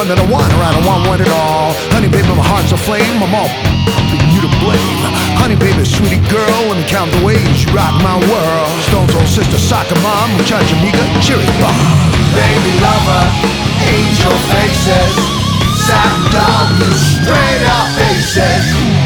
one that I want, or I don't want it all. Honey baby, my heart's aflame, I'm all you to blame. Honey baby, sweetie girl, let me count the ways you rock my world. Stone's old sister, soccer mom, muchacha amiga, cherry bomb. Baby lover, angel faces, satin dog, you straight up faces.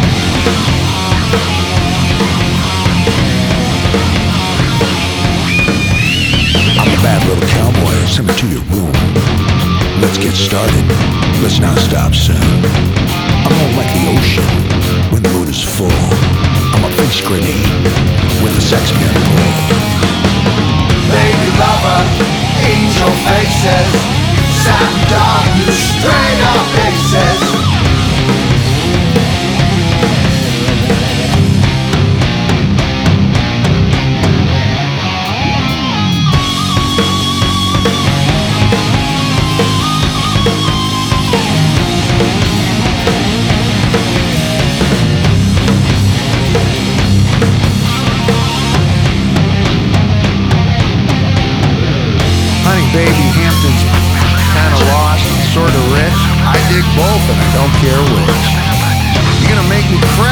I'm a bad little cowboy, send me to your room. Let's get started, let's not stop soon. I'm more like the ocean when the moon is full. I'm a face grenade when the sex can pull. Baby lover, angel faces, satin dog, you straight up faces. Baby, Hampton's kinda lost, sorta rich. I dig both and I don't care which. You're gonna make me cry.